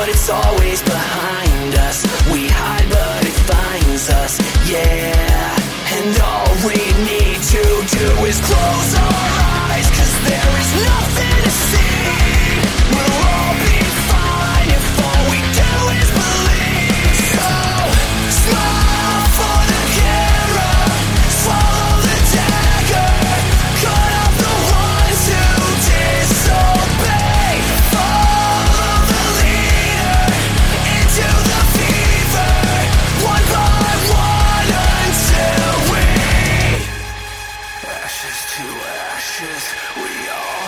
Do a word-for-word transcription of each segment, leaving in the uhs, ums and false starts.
but it's always behind us. We hide, but it finds us, yeah. And all we need to do is close our eyes, 'cause there is nothing to see. We'll all be fine if all we do is believe. So, smile for the camera, swallow the dagger, cut off the ones who disobey. Follow the leader into the fever, one by one until we ashes to ashes, we all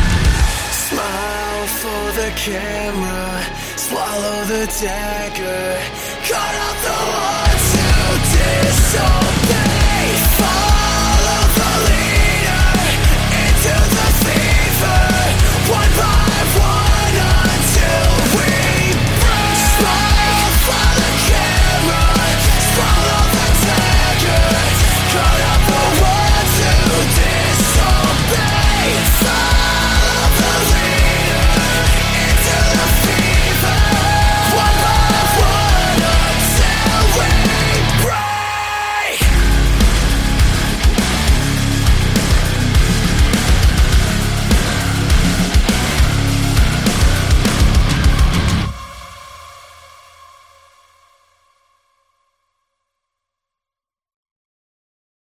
camera, swallow the dagger,